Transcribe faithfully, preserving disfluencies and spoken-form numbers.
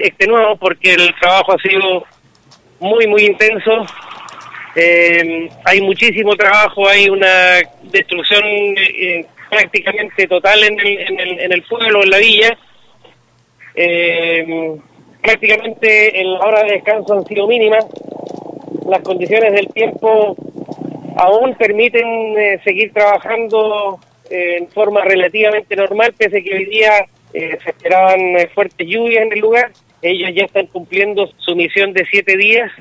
extenuados porque el trabajo ha sido muy, muy intenso. Eh, hay muchísimo trabajo, hay una destrucción eh, prácticamente total en el, en, el, en el pueblo, en la villa. Eh, prácticamente en la hora de descanso han sido mínimas. Las condiciones del tiempo aún permiten eh, seguir trabajando eh, en forma relativamente normal, pese a que hoy día eh, se esperaban eh, fuertes lluvias en el lugar. Ellos ya están cumpliendo su misión de siete días